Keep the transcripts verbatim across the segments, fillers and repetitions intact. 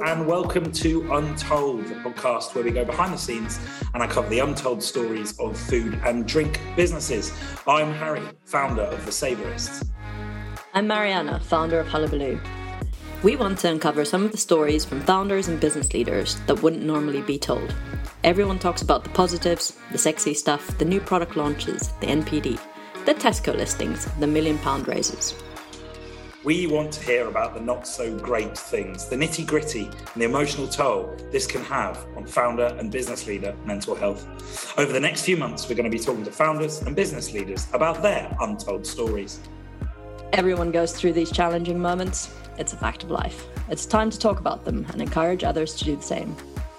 and welcome to Untold, the podcast where we go behind the scenes and I cover the untold stories of food and drink businesses. I'm Harry, founder of The Savourists. I'm Mariana, founder of Hullabaloo. We want to uncover some of the stories from founders and business leaders that wouldn't normally be told. Everyone talks about the positives, the sexy stuff, the new product launches, the N P D, the Tesco listings, the million pound raises. We want to hear about the not so great things, the nitty gritty and the emotional toll this can have on founder and business leader mental health. Over the next few months, we're going to be talking to founders and business leaders about their untold stories. Everyone goes through these challenging moments. It's a fact of life. It's time to talk about them and encourage others to do the same.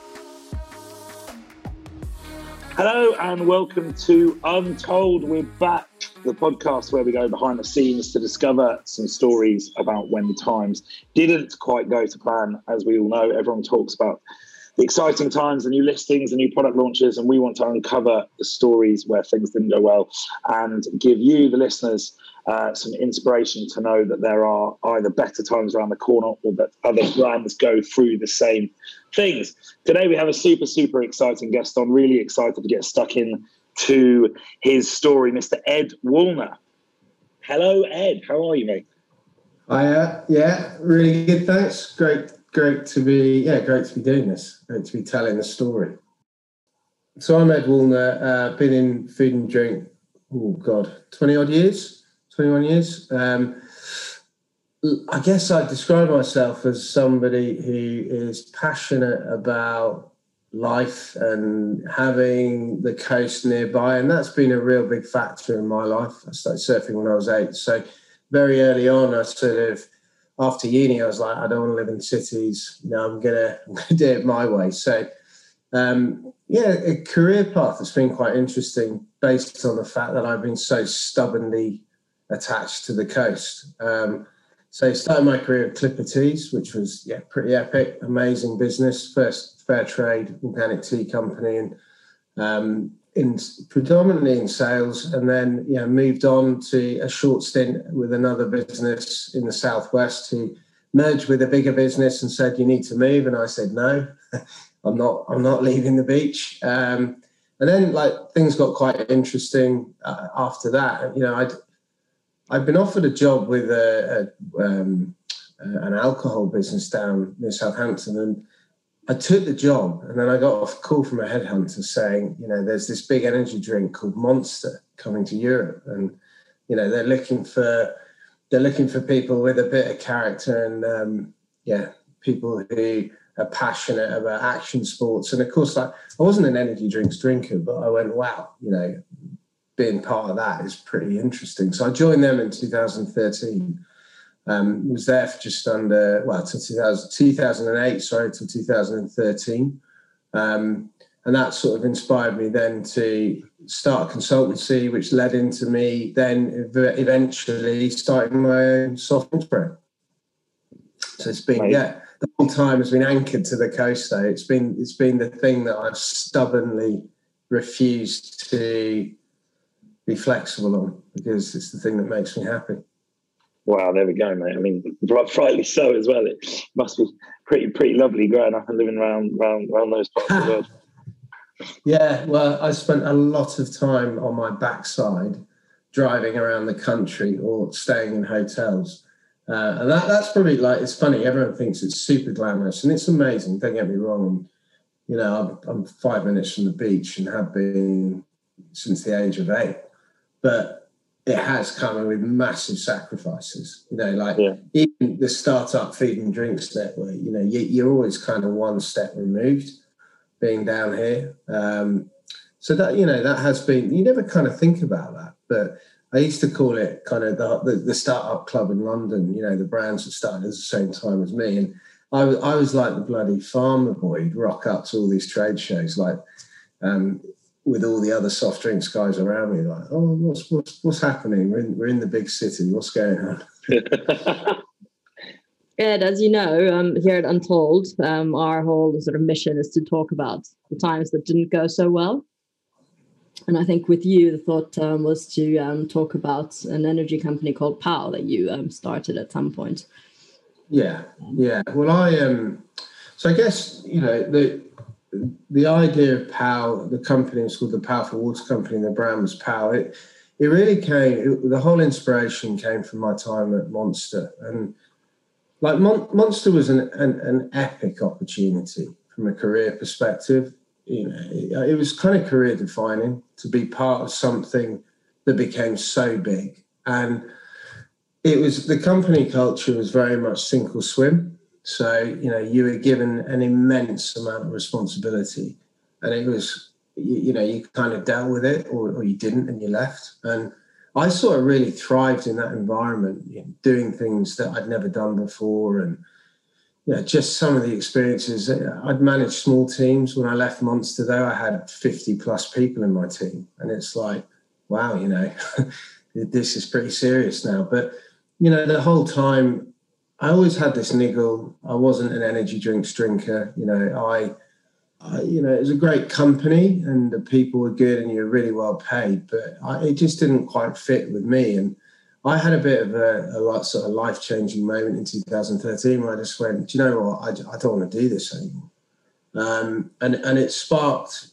Hello and welcome to Untold. We're back, the podcast where we go behind the scenes to discover some stories about when times didn't quite go to plan. As we all know, everyone talks about the exciting times, the new listings, the new product launches, and we want to uncover the stories where things didn't go well and give you, the listeners, uh, some inspiration to know that there are either better times around the corner or that other brands go through the same things. Today we have a super, super exciting guest on, really excited to get stuck in to his story, Mister Ed Woolner. Hello, Ed. How are you, mate? I, uh, yeah, really good, thanks. Great, great to be, yeah, great to be doing this. Great to be telling the story. So I'm Ed Woolner, uh, been in food and drink, oh God, twenty odd years, twenty-one years. Um, I guess I'd describe myself as somebody who is passionate about life and having the coast nearby, and that's been a real big factor in my life. I started surfing when I was eight, so very early on I sort of, after uni I was like, I don't want to live in cities, you know, I'm gonna, I'm gonna do it my way. So um yeah, a career path that's been quite interesting based on the fact that I've been so stubbornly attached to the coast. um So I started my career at Clipper Teas, which was yeah pretty epic, amazing business. First fair trade organic tea company, and um, in predominantly in sales, and then yeah moved on to a short stint with another business in the southwest who merged with a bigger business and said you need to move, and I said no, I'm not I'm not leaving the beach. Um, and then like things got quite interesting uh, after that. You know, I'd I'd been offered a job with a, a um, an alcohol business down near Southampton, and I took the job, and then I got a call from a headhunter saying, you know, there's this big energy drink called Monster coming to Europe, and you know they're looking for they're looking for people with a bit of character and um, yeah, people who are passionate about action sports. And of course, like I wasn't an energy drinks drinker, but I went, wow, you know, being part of that is pretty interesting. So I joined them in two thousand thirteen. Um, was there for just under, well, to two thousand, two thousand eight, sorry, to two thousand thirteen. Um, and that sort of inspired me then to start a consultancy, which led into me then ev- eventually starting my own soft drinks brand. So it's been, right. yeah, the whole time has been anchored to the coast though. It's been, it's been the thing that I've stubbornly refused to be flexible on, because it's the thing that makes me happy. Wow, there we go, mate. I mean, rightly so as well. It must be pretty, pretty lovely growing up and living around, around, around those parts of the world. Yeah, well, I spent a lot of time on my backside driving around the country or staying in hotels. Uh, and that, that's probably like, it's funny, everyone thinks it's super glamorous and it's amazing, don't get me wrong. And, you know, I'm, I'm five minutes from the beach and have been since the age of eight. But it has come with massive sacrifices, you know, like yeah. even the startup feed and drinks network, you know, you, you're always kind of one step removed being down here. Um, so that, you know, that has been, you never kind of think about that, but I used to call it kind of the, the, the startup club in London, you know, the brands that started at the same time as me. And I, I was like the bloody farmer boy who'd rock up to all these trade shows, like, um, with all the other soft drinks guys around me, like, oh, what's what's what's happening? We're in we're in the big city. What's going on? Ed, as you know, um, here at Untold, um, our whole sort of mission is to talk about the times that didn't go so well. And I think with you, the thought um, was to um, talk about an energy company called Powell that you um, started at some point. Yeah, yeah. Well, I um, So I guess, you know, the the idea of Pal, the company was called the Powerful Water Company, and the brand was Pal. It, it really came, it, the whole inspiration came from my time at Monster. And like Mon- Monster was an, an, an epic opportunity from a career perspective. You know, it, it was kind of career defining to be part of something that became so big. And it was, the company culture was very much sink or swim. So, you know, you were given an immense amount of responsibility, and it was, you, you know, you kind of dealt with it, or, or you didn't and you left. And I sort of really thrived in that environment, you know, doing things that I'd never done before. And, you know, just some of the experiences. I'd managed small teams. When I left Monster, though, I had fifty plus people in my team. And it's like, wow, you know, this is pretty serious now. But, you know, the whole time, I always had this niggle. I wasn't an energy drinks drinker. You know, I, I, you know, it was a great company and the people were good and you were really well paid, but I, it just didn't quite fit with me. And I had a bit of a, a like, sort of life-changing moment in two thousand thirteen where I just went, do you know what? I, I don't want to do this anymore. Um, and, and it sparked,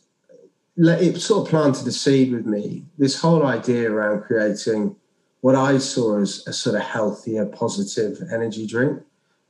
it sort of planted a seed with me, this whole idea around creating what I saw as a sort of healthier, positive energy drink.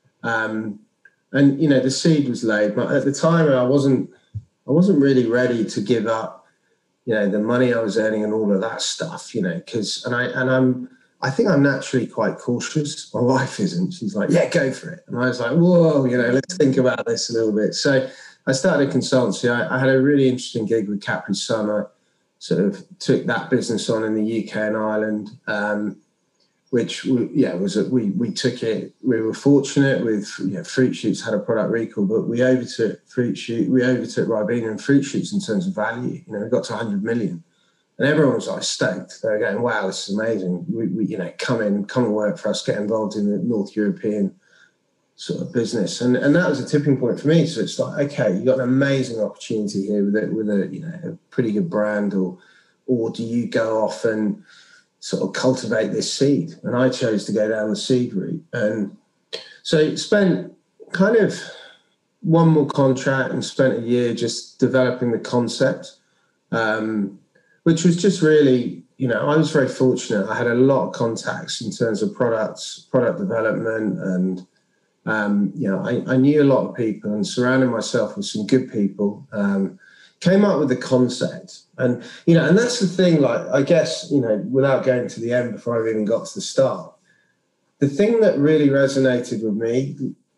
Um, and, you know, the seed was laid. But at the time, I wasn't I wasn't really ready to give up, you know, the money I was earning and all of that stuff, you know, because, and, I, and I'm, I think I'm naturally quite cautious. My wife isn't. She's like, yeah, go for it. And I was like, whoa, you know, let's think about this a little bit. So I started a consultancy. I, I had a really interesting gig with Capri Sun. I sort of took that business on in the U K and Ireland, um, which we, yeah was a, we we took it. We were fortunate with, you know, Fruit Shoots had a product recall, but we overtook Fruit Shoot, we overtook Ribena and Fruit Shoots in terms of value. You know, we got to one hundred million, and everyone was like stoked. They were going, "Wow, this is amazing! We, we you know come in, come and work for us, get involved in the North European sort of business," and and that was a tipping point for me. So it's like, okay, you got an amazing opportunity here with it, with a you know a pretty good brand, or or do you go off and sort of cultivate this seed? And I chose to go down the seed route, and so spent kind of one more contract and spent a year just developing the concept, um, which was just really, you know, I was very fortunate. I had a lot of contacts in terms of products, product development, and Um, you know, I, I knew a lot of people and surrounded myself with some good people, um, came up with the concept. And, you know, and that's the thing, like, I guess, you know, without going to the end before I even got to the start, the thing that really resonated with me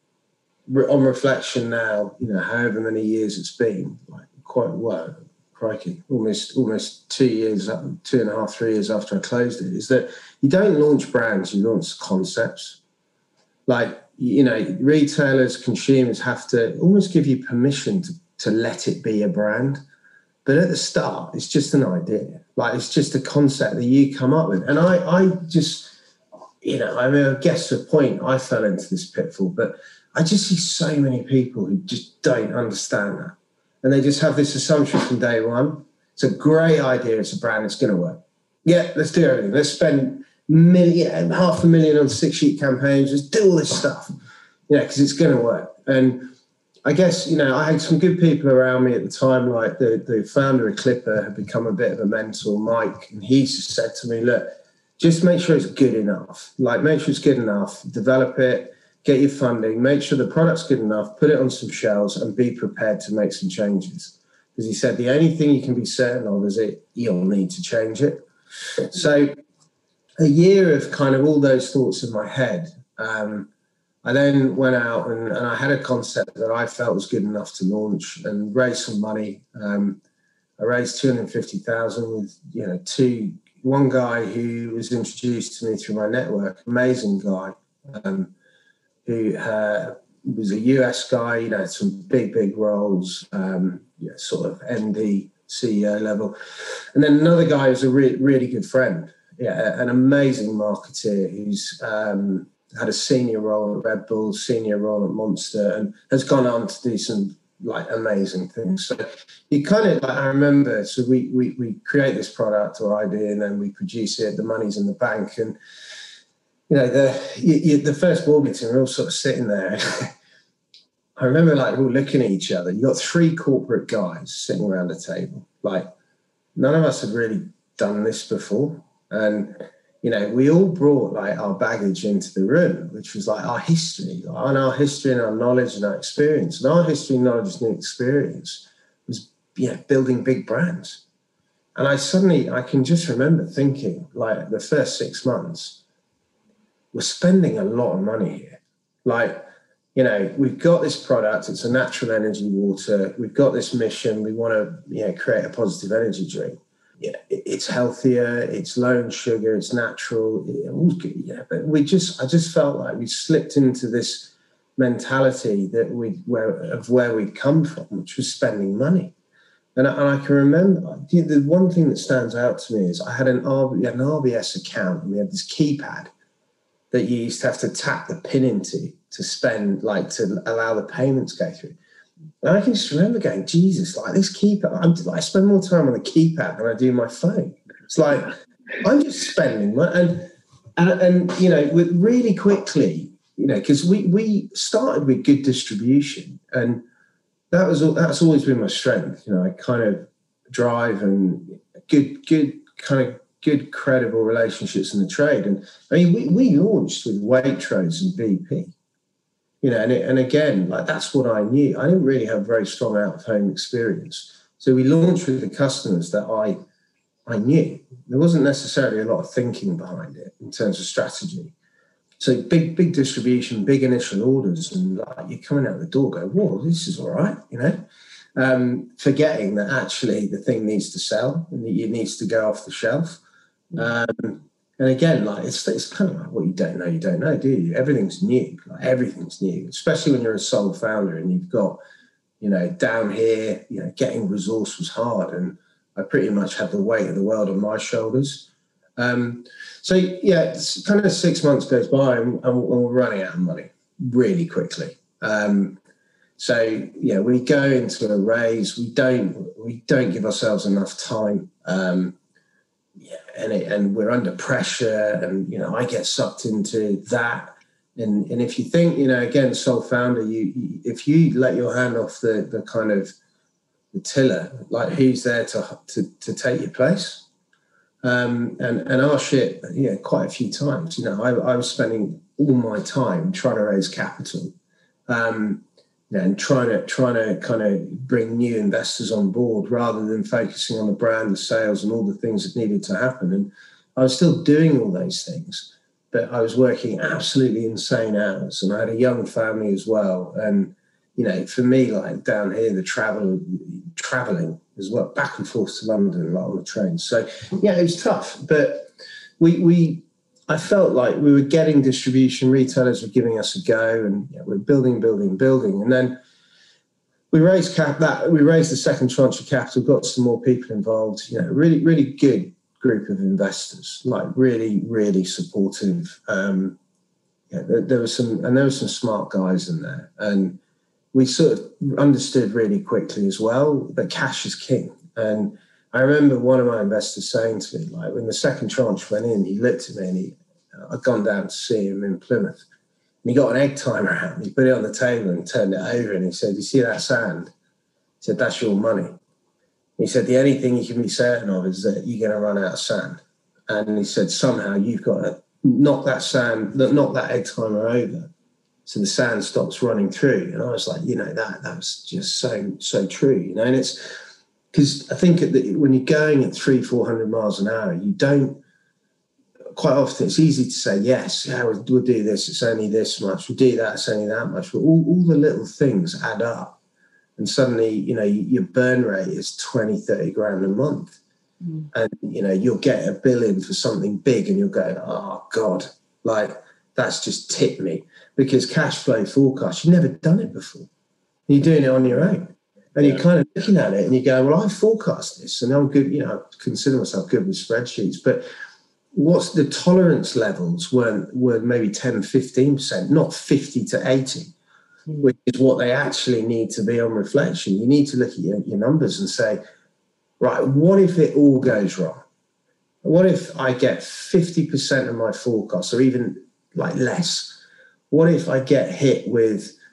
on reflection now, you know, however many years it's been, like quite, well, crikey, almost, almost two years, two and a half, three years after I closed it, is that you don't launch brands, you launch concepts. Like, you know, retailers, consumers have to almost give you permission to, to let it be a brand. But at the start, it's just an idea. Like, it's just a concept that you come up with. And I, I just, you know, I mean, I guess to a point I fell into this pitfall, but I just see so many people who just don't understand that. And they just have this assumption from day one. It's a great idea. It's a brand. It's going to work. Yeah, let's do everything. Let's spend million, half a million on six sheet campaigns, just do all this stuff, you know, because it's going to work. And I guess, you know, I had some good people around me at the time, like the, the founder of Clipper had become a bit of a mentor, Mike, and he just said to me, look, just make sure it's good enough. Like, make sure it's good enough, develop it, get your funding, make sure the product's good enough, put it on some shelves and be prepared to make some changes. Because he said the only thing you can be certain of is that you'll need to change it. So a year of kind of all those thoughts in my head, um, I then went out and, and I had a concept that I felt was good enough to launch and raise some money. Um, I raised two hundred fifty thousand with, you know, two, one guy who was introduced to me through my network, amazing guy, um, who uh, was a U S guy, you know, some big, big roles, um, yeah, sort of M D, C E O level. And then another guy who's a re- really good friend. Yeah, an amazing marketeer who's um, had a senior role at Red Bull, senior role at Monster, and has gone on to do some like amazing things. So you kind of like, I remember, so we we we create this product or idea, and then we produce it. The money's in the bank, and you know the you, you, the first board meeting, we're all sort of sitting there. I remember like all looking at each other. You got three corporate guys sitting around a table. Like none of us had really done this before. And, you know, we all brought like our baggage into the room, which was like our history, like, and our history and our knowledge and our experience. And our history, knowledge and experience was, yeah, building big brands. And I suddenly, I can just remember thinking like the first six months, we're spending a lot of money here. Like, you know, we've got this product, it's a natural energy water. We've got this mission. We want to, you know, create a positive energy drink. Yeah, it's healthier, it's low in sugar, it's natural. Yeah, but we just, I just felt like we slipped into this mentality that we where of where we'd come from, which was spending money. And I, and I can remember the one thing that stands out to me is I had an, R B, an R B S account, and we had this keypad that you used to have to tap the pin into to spend, like to allow the payments to go through. And I can just remember going, Jesus, like this keypad, I'm, like, I spend more time on the keypad than I do my phone. It's like, I'm just spending money. And, and, and, you know, with really quickly, you know, because we, we started with good distribution, and that was, that's always been my strength. You know, I kind of drive and good, good kind of good, credible relationships in the trade. And I mean, we, we launched with Waitrose and B P. You know, and, it, and again, like that's what I knew. I didn't really have very strong out-of-home experience. So we launched with the customers that I I knew. There wasn't necessarily a lot of thinking behind it in terms of strategy. So big, big distribution, big initial orders, and like you're coming out the door going, whoa, this is all right, you know, um, forgetting that actually the thing needs to sell and it needs to go off the shelf. Um, And again, like it's it's kind of like what you don't know, you don't know, do you? Everything's new, like everything's new, especially when you're a sole founder and you've got, you know, down here, you know, getting resource was hard, and I pretty much had the weight of the world on my shoulders. Um, so yeah, it's kind of six months goes by and, and we're running out of money really quickly. Um, so yeah, we go into a raise. We don't we don't give ourselves enough time. Um, Yeah, and it, and we're under pressure, and you know I get sucked into that, and and if you think, you know, again, sole founder, you, you if you let your hand off the the kind of the tiller, like who's there to to to take your place? Um, and and our shit, yeah, quite a few times. You know, I, I was spending all my time trying to raise capital, um, you know, and trying to trying to kind of bring new investors on board rather than focusing on the brand, the sales, and all the things that needed to happen. And I was still doing all those things, but I was working absolutely insane hours, and I had a young family as well. And you know, for me, like down here, the travel, traveling as well, back and forth to London, a lot on the trains. So yeah, it was tough, but we we. I felt like we were getting distribution, retailers were giving us a go, and you know, we're building, building, building. And then we raised cap that we raised the second tranche of capital, got some more people involved, you know, really, really good group of investors, like really, really supportive. Um, yeah, there, there was some, and there were some smart guys in there. And we sort of understood really quickly as well that cash is king. And I remember one of my investors saying to me, like when the second tranche went in, he looked at me and he, I'd gone down to see him in Plymouth, and he got an egg timer out and he put it on the table and turned it over, and he said, you see that sand? He said, that's your money. He said, the only thing you can be certain of is that you're going to run out of sand. And he said, somehow you've got to knock that sand, knock that egg timer over so the sand stops running through. And I was like, you know, that that was just so, so true, you know. And it's because I think at the, when you're going at three, four hundred miles an hour, you don't, quite often it's easy to say, yes, yeah, we'll, we'll do this, it's only this much, we'll do that, it's only that much. But all, all the little things add up. And suddenly, you know, your burn rate is twenty, thirty grand a month. Mm. And, you know, you'll get a bill in for something big and you'll go, oh, God, like that's just tipped me. Because cash flow forecast, you've never done it before. You're doing it on your own. And yeah. You're kind of looking at it and you go, well, I forecast this and I'm good, you know, I consider myself good with spreadsheets. But what's the tolerance levels were, were maybe ten, fifteen percent, not fifty to eighty, mm. which is what they actually need to be on reflection. You need to look at your, your numbers and say, right, what if it all goes wrong? What if I get fifty percent of my forecast or even like less? What if I get hit with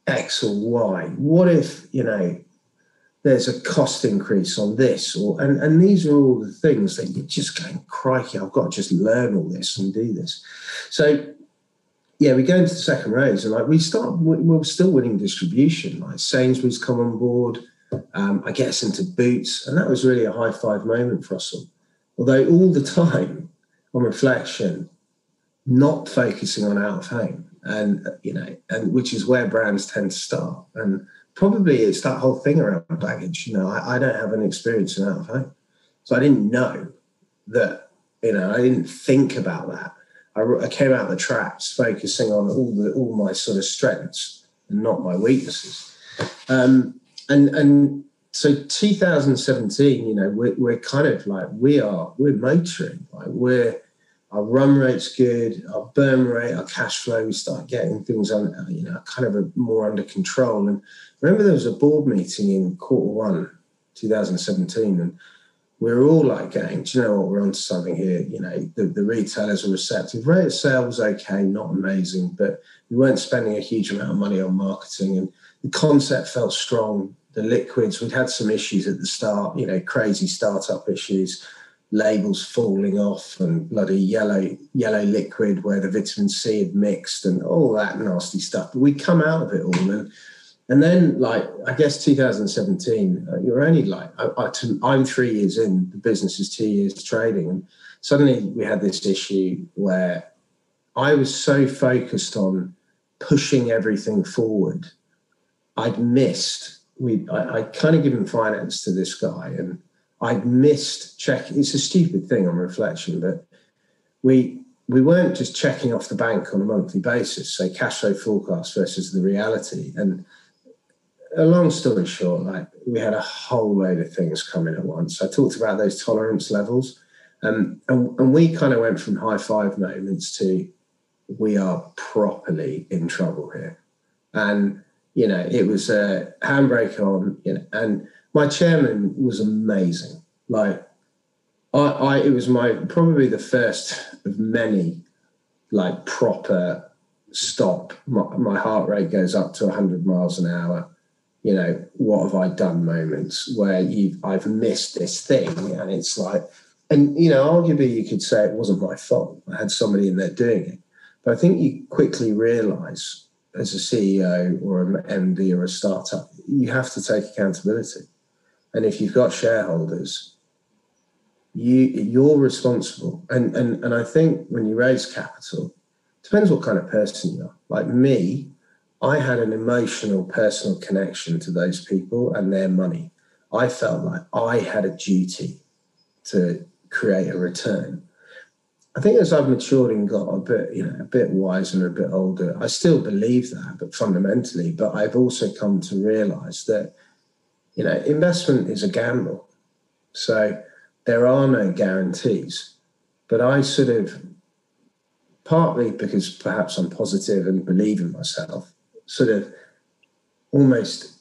X or Y? What if, you know, there's a cost increase on this? Or and, and these are all the things that you're just going, crikey, I've got to just learn all this and do this. So, yeah, we go into the second raise and like we start, we're still winning distribution. Like Sainsbury's come on board. Um, I get us into Boots, and that was really a high five moment for us all. Although all the time, on reflection, not focusing on out of home, and you know, and which is where brands tend to start. And probably it's that whole thing around baggage. You know, I, I don't have any experience in out of home, so I didn't know that. You know, I didn't think about that. I, I came out of the traps focusing on all the all my sort of strengths and not my weaknesses. Um, and and so two thousand seventeen, you know, we're, we're kind of like we are we're motoring. Like we're our run rate's good, our burn rate, our cash flow. We start getting things on, you know, kind of a, more under control. And I remember there was a board meeting in quarter one, two thousand seventeen, and we were all like going, do you know what, we're onto something here. You know, the, the retailers are receptive. Rate of sale was okay, not amazing, but we weren't spending a huge amount of money on marketing, and the concept felt strong. The liquids, we'd had some issues at the start, you know, crazy startup issues, labels falling off and bloody yellow yellow liquid where the vitamin C had mixed and all that nasty stuff. But we come out of it all. And, and then, like, I guess two thousand seventeen, uh, you're only like, I, I, I'm three years in, the business is two years trading. And suddenly we had this issue where I was so focused on pushing everything forward, I'd missed, we I, I'd kind of given finance to this guy, and I'd missed checking. It's a stupid thing on reflection, but we we weren't just checking off the bank on a monthly basis, say cash flow forecast versus the reality. And a long story short, like we had a whole load of things coming at once. I talked about those tolerance levels, um, and, and we kind of went from high five moments to we are properly in trouble here. And, you know, it was a handbrake on, you know, and my chairman was amazing. Like, I, I, it was my probably the first of many, like, proper stop. My, my heart rate goes up to one hundred miles an hour. You know, what have I done moments where you've I've missed this thing, and it's like, and you know, arguably you could say it wasn't my fault. I had somebody in there doing it, but I think you quickly realise as a C E O or an M D or a startup, you have to take accountability. And if you've got shareholders, you, you're responsible. And, and, and I think when you raise capital, it depends what kind of person you are. Like me, I had an emotional, personal connection to those people and their money. I felt like I had a duty to create a return. I think as I've matured and got a bit, you know, a bit wiser and a bit older, I still believe that, but fundamentally, but I've also come to realize that, you know, investment is a gamble. So there are no guarantees. But I sort of, partly because perhaps I'm positive and believe in myself, sort of almost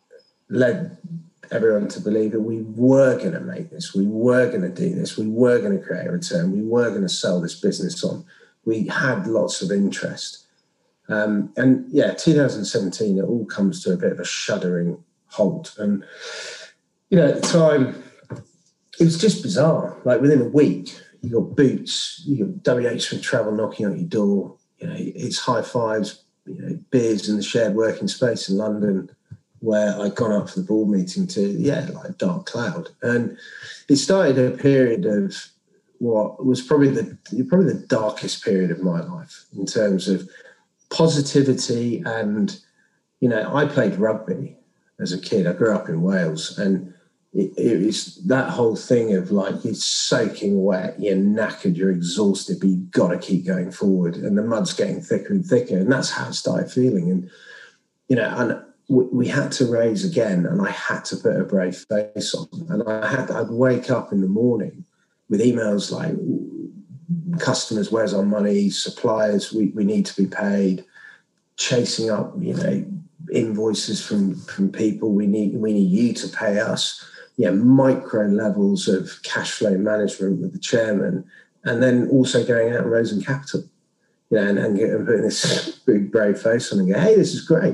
led everyone to believe that we were going to make this, we were going to do this, we were going to create a return, we were going to sell this business on. We had lots of interest. Um, and yeah, two thousand seventeen, it all comes to a bit of a shuddering halt. And, you know, at the time, it was just bizarre. Like within a week, you got Boots, you got W H Smith Travel knocking on your door. You know, it's high fives, you know, beers in the shared working space in London, where I'd gone up for the board meeting to, yeah, like a dark cloud. And it started a period of what was probably the probably the darkest period of my life in terms of positivity. And, you know, I played rugby as a kid. I grew up in Wales, and it, it was that whole thing of like, you're soaking wet, you're knackered, you're exhausted, but you've got to keep going forward. And the mud's getting thicker and thicker. And that's how I started feeling. And, you know, and we had to raise again, and I had to put a brave face on. And I had, I'd wake up in the morning with emails like, customers, where's our money? Suppliers, we, we need to be paid. Chasing up, you know, invoices from, from people. We need, we need you to pay us. Yeah, micro levels of cash flow management with the chairman, and then also going out and raising capital. You know, and, and, and putting this big brave face on and go, hey, this is great.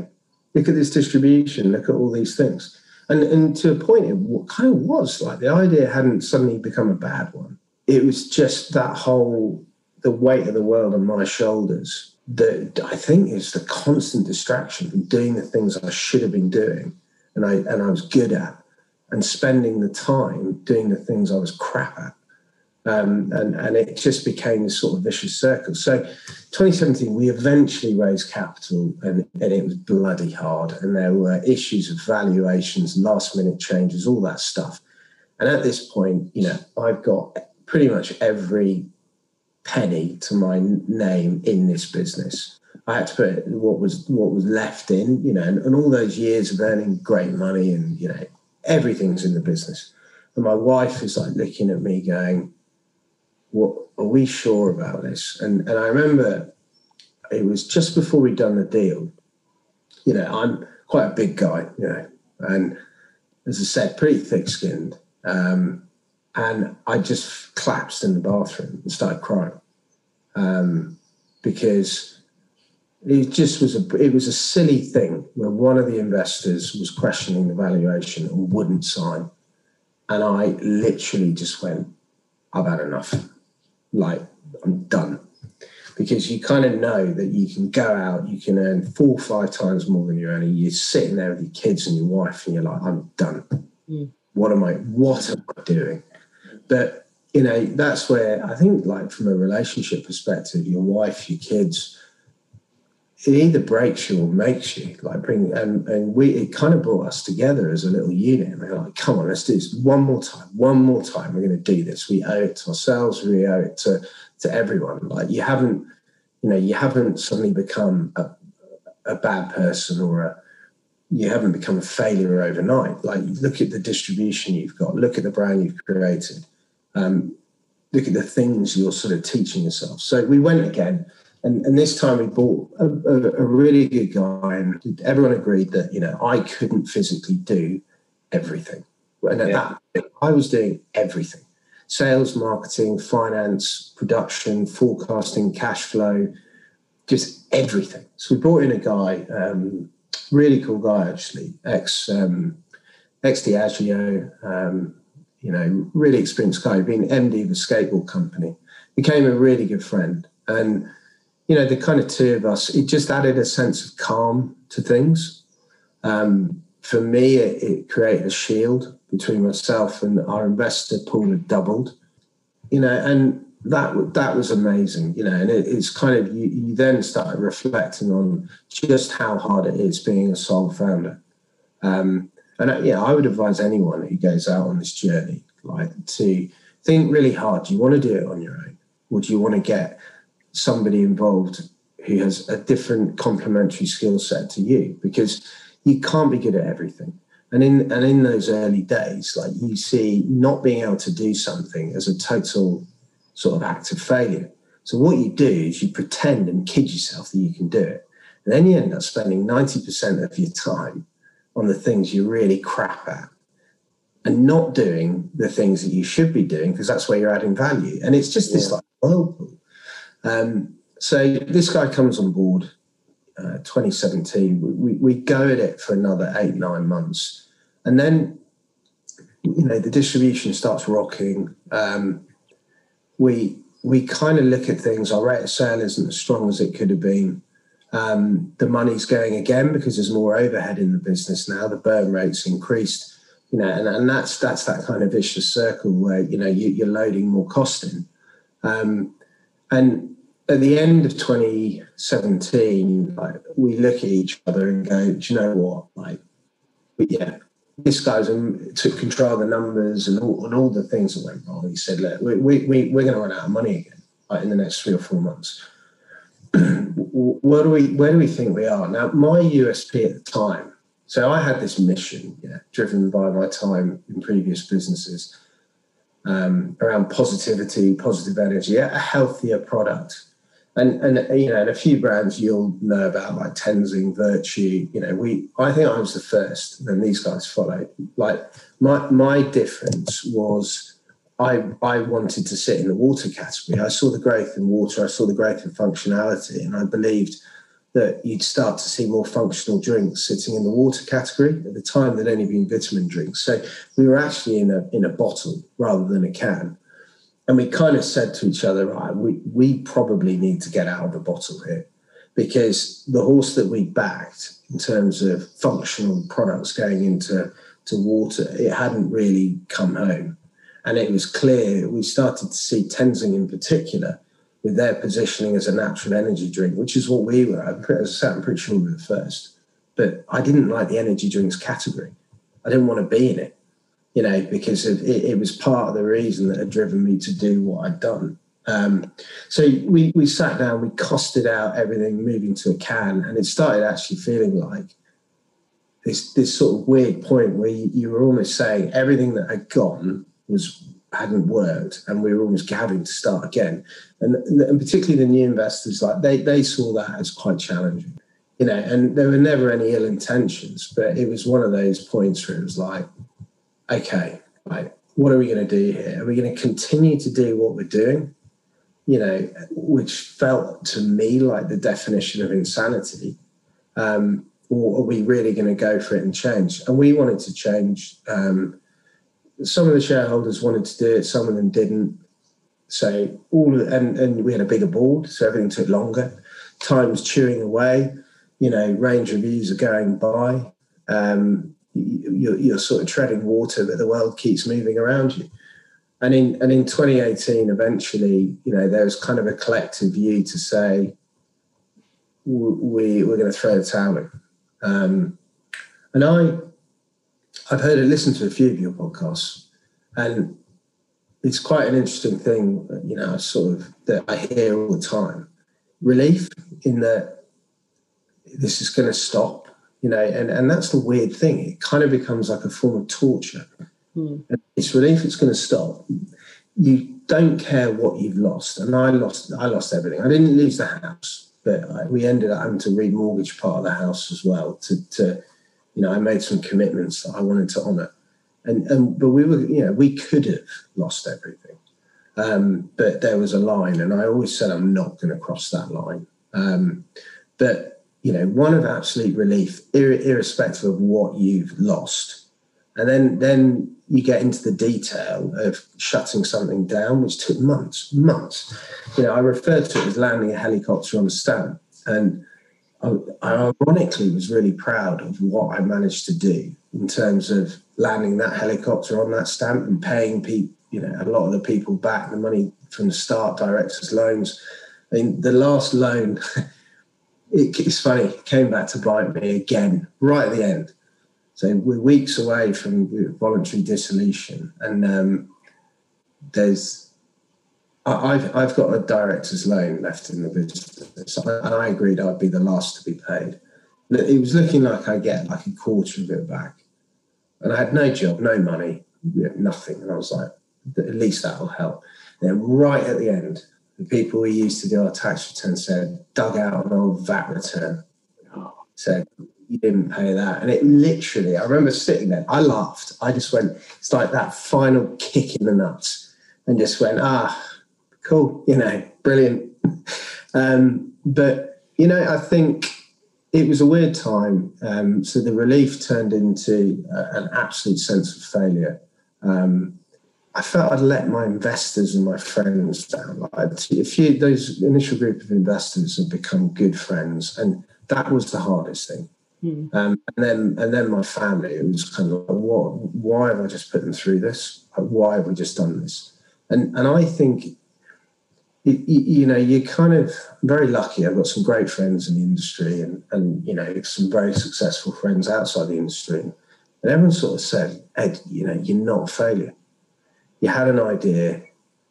look at this distribution, look at all these things. And, and to a point, it kind of was like the idea hadn't suddenly become a bad one. It was just that whole, the weight of the world on my shoulders that I think is the constant distraction from doing the things I should have been doing and I, and I was good at, and spending the time doing the things I was crap at. Um, and, and it just became this sort of vicious circle. So twenty seventeen, we eventually raised capital, and, and it was bloody hard. And there were issues of valuations, last minute changes, all that stuff. And at this point, you know, I've got pretty much every penny to my name in this business. I had to put what was what was left in, you know, and, and all those years of earning great money, and, you know, everything's in the business. And my wife is like looking at me going, what are we sure about this? And and I remember it was just before we'd done the deal. You know, I'm quite a big guy, you know, and as I said, pretty thick-skinned. Um, and I just collapsed in the bathroom and started crying um, because it just was a it was a silly thing where one of the investors was questioning the valuation and wouldn't sign, and I literally just went, I've had enough. Like, I'm done. Because you kind of know that you can go out, you can earn four or five times more than you're earning. You're sitting there with your kids and your wife, and you're like, I'm done. Mm. What am I, what am I doing? But, you know, that's where I think, like, from a relationship perspective, your wife, your kids, it either breaks you or makes you. Like, bring, and, and we, it kind of brought us together as a little unit. And we're like, come on, let's do this one more time, one more time. We're going to do this. We owe it to ourselves. We owe it to, to everyone. Like, you haven't, you know, you haven't suddenly become a, a bad person, or a, you haven't become a failure overnight. Like, look at the distribution you've got, look at the brand you've created, um, look at the things you're sort of teaching yourself. So we went again. And, and this time we bought a, a, a really good guy, and everyone agreed that, you know, I couldn't physically do everything. And at yeah. that point, I was doing everything: sales, marketing, finance, production, forecasting, cash flow, just everything. So we brought in a guy, um, really cool guy, actually, ex, um, ex-Diageo, um, you know, really experienced guy, been M D of a skateboard company, became a really good friend. And you know, the kind of two of us, it just added a sense of calm to things. Um, for me, it, it created a shield between myself and our investor pool had doubled, you know, and that that was amazing, you know, and it, it's kind of, you, you then start reflecting on just how hard it is being a sole founder. Um, and yeah, I would advise anyone who goes out on this journey, like, to think really hard. Do you want to do it on your own, or do you want to get somebody involved who has a different complementary skill set to you? Because you can't be good at everything. And in and in those early days, like, you see not being able to do something as a total sort of act of failure. So what you do is you pretend and kid yourself that you can do it. And then you end up spending ninety percent of your time on the things you're really crap at, and not doing the things that you should be doing, because that's where you're adding value. And it's just this, yeah. like, whirlpool. Um, so this guy comes on board, uh, twenty seventeen. We, we go at it for another eight, nine months. And then, you know, the distribution starts rocking. Um, we we kind of look at things. Our rate of sale isn't as strong as it could have been. Um, the money's going again because there's more overhead in the business now. The burn rate's increased, you know, and, and that's that's that kind of vicious circle where, you know, you, you're loading more cost in. Um, And at the end of twenty seventeen, like, we look at each other and go, do you know what? Like, yeah, this guy's um, took control of the numbers and all, and all the things that went wrong. He said, look, we, we, we, we're going to run out of money again, like, in the next three or four months. Where do we, where do we think we are? Now, my U S P at the time, so I had this mission, yeah, driven by my time in previous businesses, Um, around positivity, positive energy, a healthier product. And, and you know, and a few brands you'll know about, like Tenzing, Virtue, you know, we, I think I was the first, and then these guys followed. Like, my my difference was I I wanted to sit in the water category. I saw the growth in water, I saw the growth in functionality, and I believed that you'd start to see more functional drinks sitting in the water category. At the time, there'd only been vitamin drinks. So we were actually in a in a bottle rather than a can. And we kind of said to each other, right, we, we probably need to get out of the bottle here, because the horse that we backed in terms of functional products going into to water, it hadn't really come home. And it was clear, we started to see Tenzing in particular, with their positioning as a natural energy drink, which is what we were. I'm pretty, as I said, I'm pretty sure we were the first. But I didn't like the energy drinks category. I didn't want to be in it, you know, because it, it was part of the reason that had driven me to do what I'd done. Um, so we, we sat down, we costed out everything, moving to a can, and it started actually feeling like this, this sort of weird point where you, you were almost saying everything that had gone was hadn't worked, and we were almost having to start again. And, and particularly the new investors, like they they saw that as quite challenging, you know. And there were never any ill intentions, but it was one of those points where it was like, okay, like, what are we going to do here? Are we going to continue to do what we're doing? You know, which felt to me like the definition of insanity. Um, or are we really going to go for it and change? And we wanted to change. Um, some of the shareholders wanted to do it, some of them didn't. So all and, and we had a bigger board, so everything took longer. Time's chewing away. You know, range reviews are going by. Um, you're, you're sort of treading water, but the world keeps moving around you. And in and in twenty eighteen, eventually, you know, there was kind of a collective view to say we we're going to throw the towel in. Um, and I, I've heard and listened to a few of your podcasts, and it's quite an interesting thing, you know, sort of that I hear all the time. Relief in that this is going to stop, you know, and, and that's the weird thing. It kind of becomes like a form of torture. Mm. And it's relief, it's going to stop. You don't care what you've lost. And I lost I lost everything. I didn't lose the house, but I, we ended up having to remortgage part of the house as well. To, to you know, I made some commitments that I wanted to honour. And, and but we were, you know, we could have lost everything. Um, but there was a line, and I always said I'm not going to cross that line. Um, but, you know, one of absolute relief, ir- irrespective of what you've lost. And then, then you get into the detail of shutting something down, which took months, months. You know, I refer to it as landing a helicopter on a stand. And I, I ironically was really proud of what I managed to do in terms of landing that helicopter on that stamp and paying people, you know, a lot of the people back the money from the start, directors' loans. I mean, the last loan, it, it's funny, it came back to bite me again, right at the end. So we're weeks away from voluntary dissolution, and um, there's, I, I've I've got a director's loan left in the business, and I agreed I'd be the last to be paid. It was looking like I get like a quarter of it back, and I had no job, no money, nothing, and I was like, at least that'll help. And then right at the end, the people we used to do our tax return said, dug out an old V A T return, said, you didn't pay that. And it literally, I remember sitting there, I laughed. I just went, it's like that final kick in the nuts, and just went, ah, cool, you know, brilliant. Um, but, you know, I think it was a weird time. Um, so the relief turned into uh, an absolute sense of failure. Um, I felt I'd let my investors and my friends down. Like, a few, those initial group of investors have become good friends, and that was the hardest thing. Mm. Um, and then, and then my family. It was kind of like, what? Why have I just put them through this? Why have we just done this? And and I think, it, you know, you're kind of very lucky. I've got some great friends in the industry, and and you know, some very successful friends outside the industry. And everyone sort of said, Ed, you know, you're not a failure. You had an idea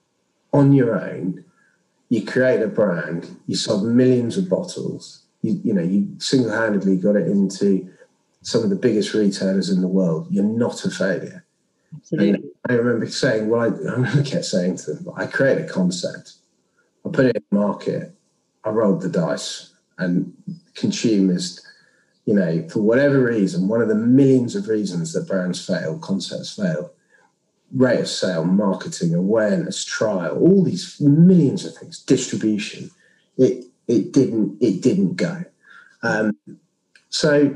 on your own. You created a brand. You sold millions of bottles. You, you know, you single-handedly got it into some of the biggest retailers in the world. You're not a failure. Absolutely. And I remember saying, well, I, I remember kept saying to them, I created a concept. I put it in the market. I rolled the dice. And consumers, you know, for whatever reason, one of the millions of reasons that brands fail, concepts fail, rate of sale, marketing, awareness, trial, all these millions of things, distribution, it it didn't it didn't go. Um, so,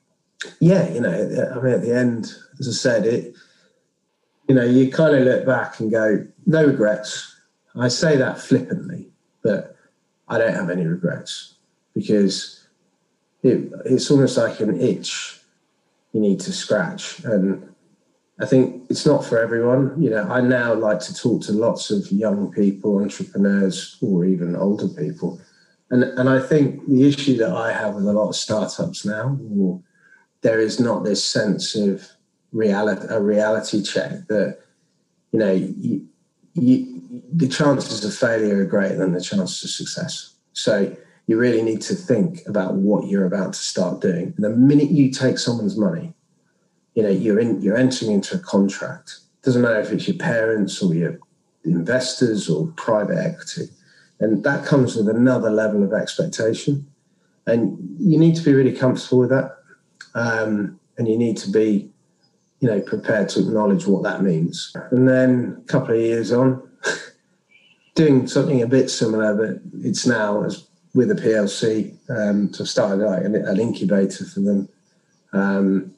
yeah, you know, I mean, at the end, as I said, it, you know, you kind of look back and go, no regrets. I say that flippantly, but I don't have any regrets because it, it's almost like an itch you need to scratch. And I think it's not for everyone. You know, I now like to talk to lots of young people, entrepreneurs, or even older people. And, and I think the issue that I have with a lot of startups now, or there is not this sense of reality, a reality check that, you know, you, you, the chances of failure are greater than the chances of success. So you really need to think about what you're about to start doing. And the minute you take someone's money, you know, you're in, you're entering into a contract. Doesn't matter if it's your parents or your investors or private equity. And that comes with another level of expectation. And you need to be really comfortable with that. Um, and you need to be, you know, prepared to acknowledge what that means. And then a couple of years on, doing something a bit similar, but it's now as with a P L C. Um, so I started like an, an incubator for them, um,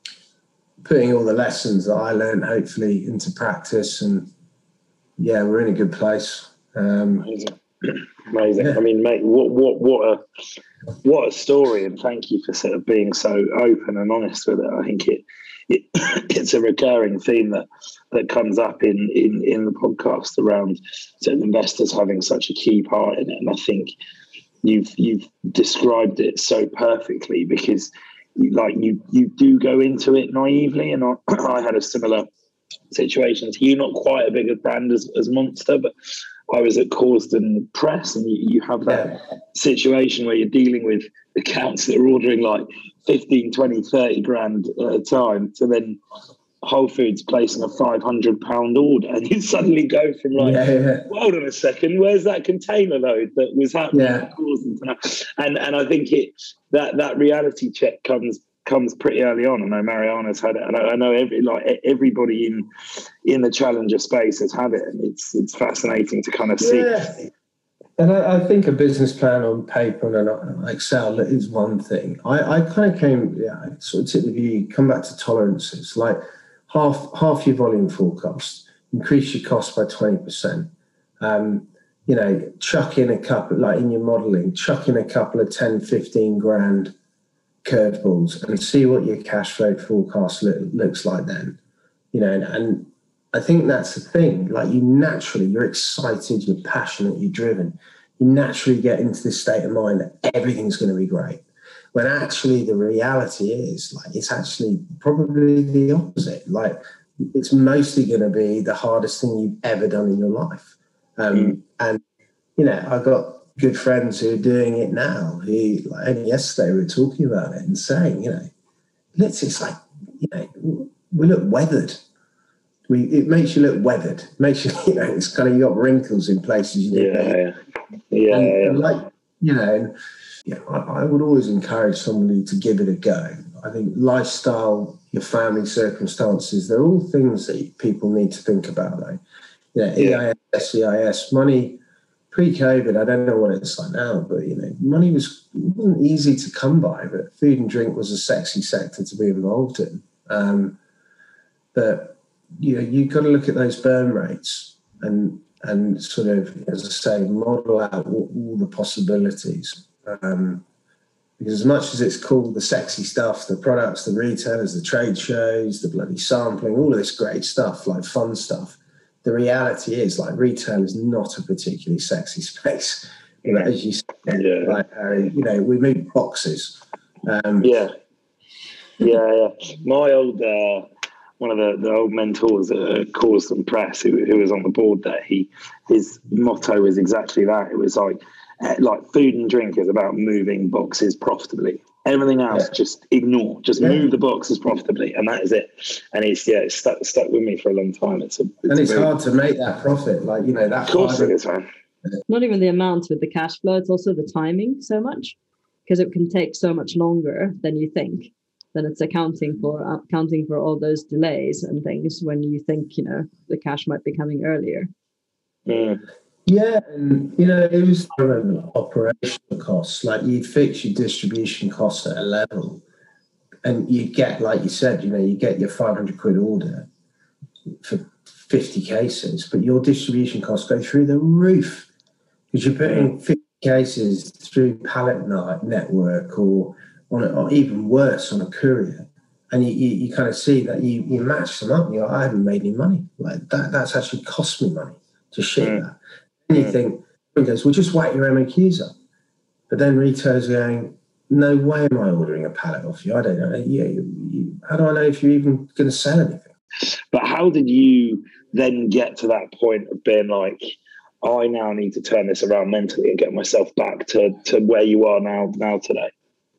putting all the lessons that I learned hopefully into practice. And yeah, we're in a good place. Um, Amazing. Amazing. Yeah. I mean, mate, what what what a what a story, and thank you for sort of being so open and honest with it. I think it, it it's a recurring theme that that comes up in in in the podcast around sort of investors having such a key part in it, and I think you've you've described it so perfectly because you, like you you do go into it naively, and I, I had a similar situation to you, not quite a big a brand as, as Monster, but I was at Causden Press, and you, you have that yeah. situation where you're dealing with accounts that are ordering like fifteen, twenty, thirty grand at a time to then Whole Foods placing a five hundred pound order, and you suddenly go from like, yeah, yeah. well, hold on a second, where's that container load that was happening yeah. at Causden tonight? And and I think it that that reality check comes comes pretty early on. I know Mariana's had it, and I, I know every like everybody in in the challenger space has had it, and it's it's fascinating to kind of see. Yeah. And I, I think a business plan on paper and an Excel is one thing. I, I kind of came, yeah, I sort of took the view, come back to tolerances, like half half your volume forecast, increase your cost by twenty percent. Um, you know, chuck in a couple, like in your modelling, chuck in a couple of ten, fifteen grand curveballs and see what your cash flow forecast look, looks like then. You know, and, and I think that's the thing. Like you naturally, you're excited, you're passionate, you're driven. You naturally get into this state of mind that everything's going to be great. When actually the reality is, like, it's actually probably the opposite. Like, it's mostly going to be the hardest thing you've ever done in your life. Um, mm. And, you know, I've got good friends who are doing it now. Who, like, only yesterday we were talking about it and saying, you know, let's, it's like, you know, we look weathered. We, it makes you look weathered. It makes you, you know, it's kind of, you got wrinkles in places you didn't yeah, know. Yeah, and, yeah. And like, you know, and, yeah, I, I would always encourage somebody to give it a go. I think lifestyle, your family circumstances, they're all things that people need to think about, though. You know, yeah. E I S, C I S, money, pre-COVID, I don't know what it's like now, but, you know, money was, wasn't easy to come by, but food and drink was a sexy sector to be involved in. Um, but, you know, you've got to look at those burn rates and and sort of, as I say, model out all, all the possibilities. Um, because as much as it's called the sexy stuff, the products, the retailers, the trade shows, the bloody sampling, all of this great stuff, like fun stuff, the reality is, like, retail is not a particularly sexy space. You know, as you said, yeah. like, Harry, you know, we make boxes. Um, yeah. Yeah, yeah. My old... Uh... one of the, the old mentors at Causden Press, who, who was on the board there, he his motto was exactly that. It was like, like food and drink is about moving boxes profitably. Everything else, yeah. just ignore. Just yeah. move the boxes profitably, and that is it. And it's yeah, it's stuck stuck with me for a long time. It's a it's and it's very, hard to make that profit. Like, you know, that. Of course it is, man. Not even the amount with the cash flow; it's also the timing so much, because it can take so much longer than you think. Then it's accounting for uh, accounting for all those delays and things when you think, you know, the cash might be coming earlier. Mm. Yeah, and you know, it was I remember operational costs. Like you'd fix your distribution costs at a level, and you get, like you said, you know, you get your five hundred quid order for fifty cases, but your distribution costs go through the roof because you're putting fifty cases through pallet network or on a, or even worse on a courier. And you, you, you kind of see that you, you match them up and you're like, I haven't made any money. Like that, that's actually cost me money to ship mm. that. And you mm. think, he goes, well, just whack your M O Qs up. But then retailers are going, no way am I ordering a pallet off you. I don't know. Yeah, you, you, how do I know if you're even going to sell anything? But how did you then get to that point of being like, I now need to turn this around mentally and get myself back to, to where you are now now today?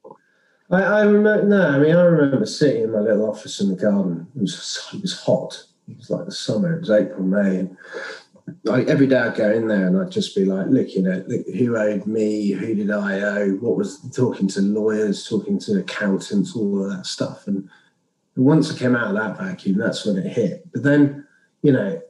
I, I remember, no, I mean, I remember sitting in my little office in the garden. It was, it was hot. It was like the summer. It was April, May. And like every day I'd go in there and I'd just be like, look, you know, look, who owed me? Who did I owe? What was talking to lawyers, talking to accountants, all of that stuff. And once I came out of that vacuum, that's when it hit. But then, you know,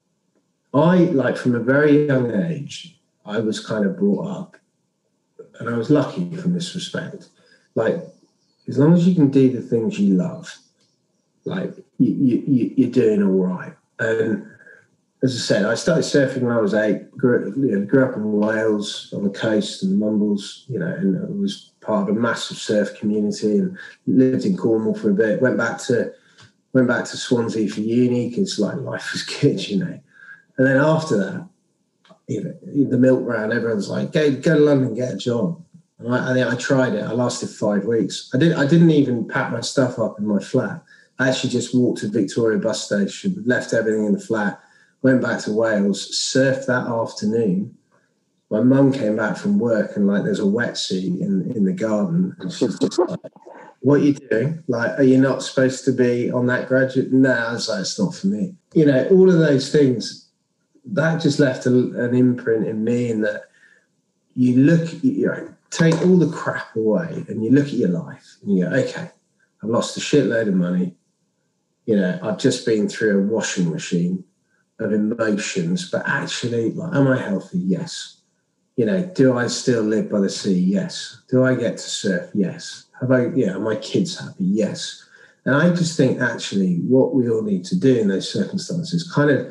I, like from a very young age, I was kind of brought up, and I was lucky from this respect. Like, as long as you can do the things you love, like, you, you, you're doing all right. And as I said, I started surfing when I was eight, grew, you know, grew up in Wales on the coast and the Mumbles, you know, and I was part of a massive surf community and lived in Cornwall for a bit. Went back to went back to Swansea for uni because, like, life was good, you know. And then after that, you know, the milk ran, everyone's like, go, go to London, get a job. And I, I, I tried it. I lasted five weeks. I, did, I didn't even pack my stuff up in my flat. I actually just walked to Victoria bus station, left everything in the flat, went back to Wales, surfed that afternoon. My mum came back from work and, like, there's a wetsuit in, in the garden. And she's just like, what are you doing? Like, are you not supposed to be on that graduate? No, I was like, it's not for me. You know, all of those things, that just left a, an imprint in me, in that you look, you know, take all the crap away and you look at your life and you go, okay, I've lost a shitload of money. You know, I've just been through a washing machine of emotions, but actually, like, am I healthy? Yes. You know, do I still live by the sea? Yes. Do I get to surf? Yes. Have I, yeah, are my kids happy? Yes. And I just think actually what we all need to do in those circumstances, kind of,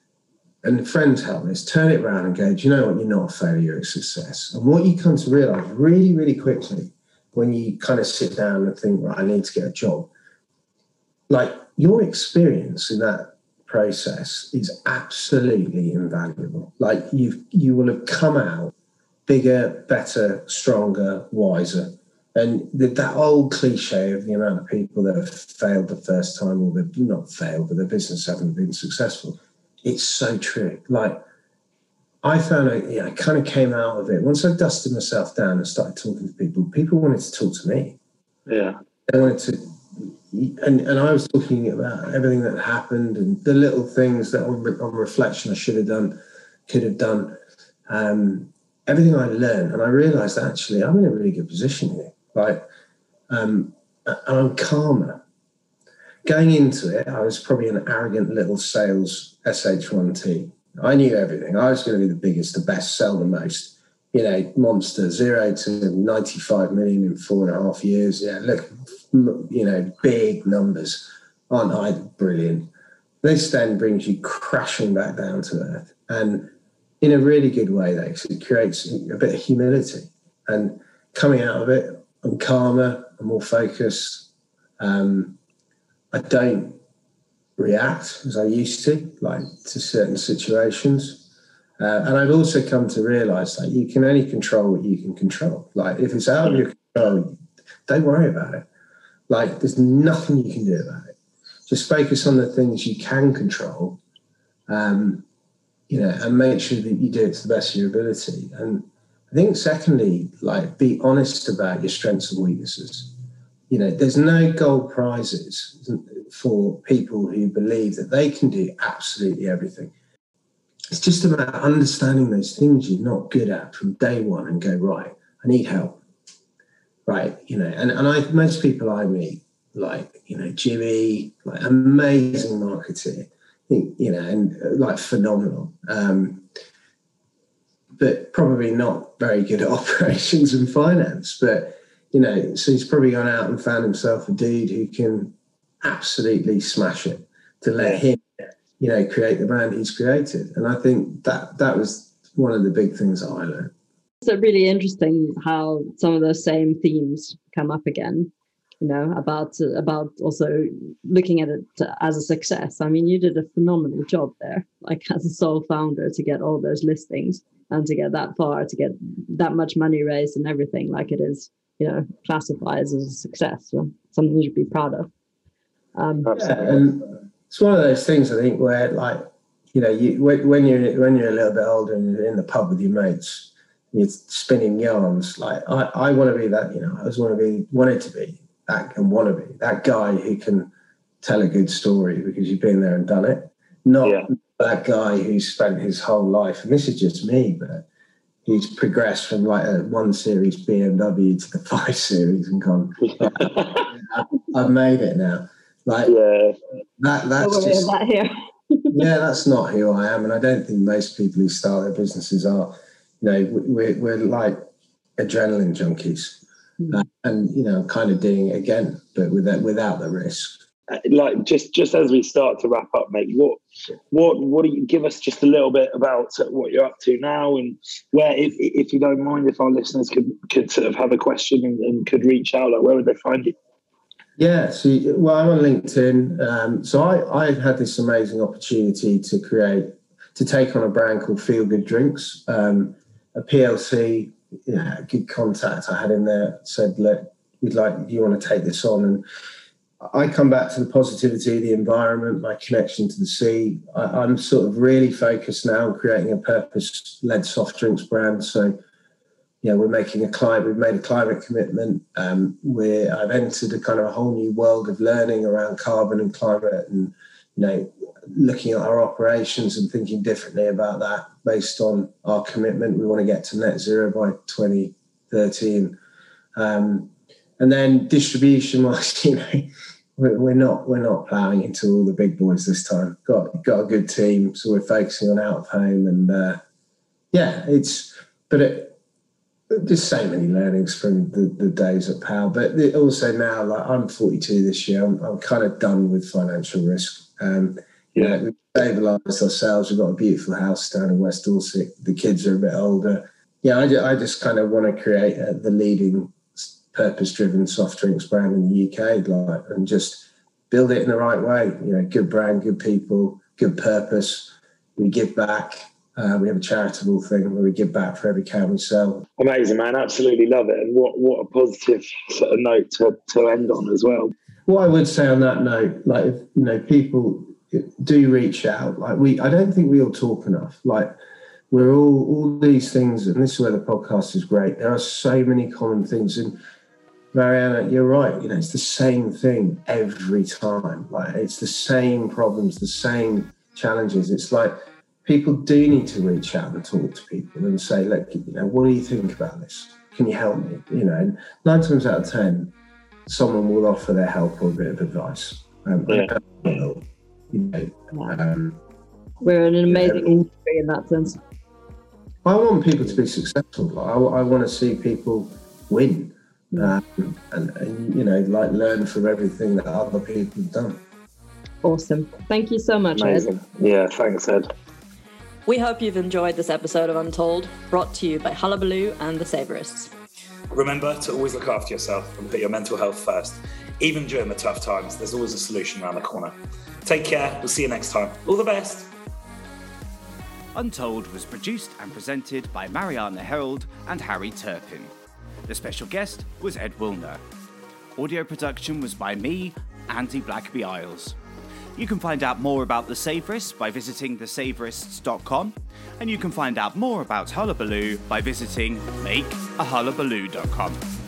and friends help us, turn it around and go, do you know what? You're not a failure, you're a success. And what you come to realise really, really quickly when you kind of sit down and think, right, I need to get a job, like, your experience in that process is absolutely invaluable. Like, you've, you will have come out bigger, better, stronger, wiser. And the, that old cliche of the amount of people that have failed the first time, or they've not failed, but their business haven't been successful, it's so true. Like, I found out, yeah, I kind of came out of it. Once I dusted myself down and started talking to people, people wanted to talk to me. Yeah. They wanted to, and, and I was talking about everything that happened and the little things that on, on reflection I should have done, could have done, um, everything I learned. And I realised actually I'm in a really good position here. Like, um, and I'm calmer. Going into it, I was probably an arrogant little sales S H one T. I knew everything. I was going to be the biggest, the best, sell the most. You know, monster, zero to ninety-five million in four and a half years. Yeah, look, you know, big numbers. Aren't I brilliant? This then brings you crashing back down to earth. And in a really good way, that it creates a bit of humility. And coming out of it, I'm calmer, I'm more focused. Um, I don't react as I used to, like, to certain situations. Uh, and I've also come to realise that you can only control what you can control. Like, if it's out of your control, don't worry about it. Like, there's nothing you can do about it. Just focus on the things you can control, um, you know, and make sure that you do it to the best of your ability. And I think secondly, like, be honest about your strengths and weaknesses. You know, there's no gold prizes for people who believe that they can do absolutely everything. It's just about understanding those things you're not good at from day one and go, right, I need help. Right, you know, and, and I most people I meet, like, you know, Jimmy, like, amazing marketer, you know, and like phenomenal. Um, but probably not very good at operations and finance. But, you know, so he's probably gone out and found himself a dude who can absolutely smash it to let him, you know, create the brand he's created. And I think that that was one of the big things that I learned. It's really interesting how some of those same themes come up again, you know, about about also looking at it as a success. I mean, you did a phenomenal job there, like as a sole founder, to get all those listings and to get that far, to get that much money raised and everything, like it is, you know, classified as a success, so something you should be proud of. Um, yeah, and it's one of those things, I think, where, like, you know, you when you're when you're a little bit older and you're in the pub with your mates, you're spinning yarns. Like, I, I want to be that, you know, I always want to be, wanted to be that, and want to be that guy who can tell a good story because you've been there and done it. Not yeah. that guy who spent his whole life, and this is just me, but he's progressed from like a one series B M W to the five series and gone, I've made it now. Like, yeah. that, that's just, that here. yeah, that's not who I am. And I don't think most people who start their businesses are. You know, we're, we're like adrenaline junkies. Mm. Uh, and, you know, kind of doing it again, but without, without the risk. Uh, like, just, just as we start to wrap up, mate, what, what, what do you give us just a little bit about what you're up to now, and where, if, if you don't mind, if our listeners could, could sort of have a question and, and could reach out, like, where would they find you? Yeah, so, well, I'm on LinkedIn. Um, so I, I've had this amazing opportunity to create, to take on a brand called Feel Good Drinks, um, a P L C, yeah, good contact I had in there said, look, we'd like, do you want to take this on? And I come back to the positivity, the environment, my connection to the sea. I, I'm sort of really focused now on creating a purpose-led soft drinks brand. So, you know, we're making a climate, we've made a climate commitment. Um, we're, I've entered a kind of a whole new world of learning around carbon and climate, and, you know, looking at our operations and thinking differently about that based on our commitment. We want to get to net zero by twenty thirty. And, um, and then distribution-wise, you know, we're, we're not we're not ploughing into all the big boys this time. Got got a good team, so we're focusing on out of home, and uh, yeah, it's but it. Just so many learnings from the, the days at Pal, but also now, like, I'm forty-two this year. I'm, I'm kind of done with financial risk. Um, you yeah. know, we've stabilised ourselves. We've got a beautiful house down in West Dorset. The kids are a bit older. Yeah, I, just, I just kind of want to create a, the leading purpose-driven soft drinks brand in the U K, like, and just build it in the right way. You know, good brand, good people, good purpose. We give back. Uh, we have a charitable thing where we give back for every can we sell. Amazing, man. Absolutely love it. And what, what a positive sort of note to, to end on as well. What I would say on that note, like, if, you know, people do reach out. Like, we, I don't think we all talk enough. Like, we're all, all these things, and this is where the podcast is great. There are so many common things. And Mariana, you're right. You know, it's the same thing every time. Like, it's the same problems, the same challenges. It's like, people do need to reach out and talk to people and say, look, you know, what do you think about this? Can you help me? You know, and nine times out of ten, someone will offer their help or a bit of advice. Um, yeah. Will, you know, um, We're in an amazing industry in that sense. I want people to be successful. I, I want to see people win, um, and, and, you know, like, learn from everything that other people have done. Awesome. Thank you so much, Amazing. Ed. Yeah, thanks, Ed. We hope you've enjoyed this episode of Untold, brought to you by Hullabaloo and the Savorists. Remember to always look after yourself and put your mental health first. Even during the tough times, there's always a solution around the corner. Take care. We'll see you next time. All the best. Untold was produced and presented by Mariana Herald and Harry Turpin. The special guest was Ed Woolner. Audio production was by me, Andy Blackby-Isles. You can find out more about The Savorists by visiting the savorists dot com, and you can find out more about Hullabaloo by visiting make a hullabaloo dot com.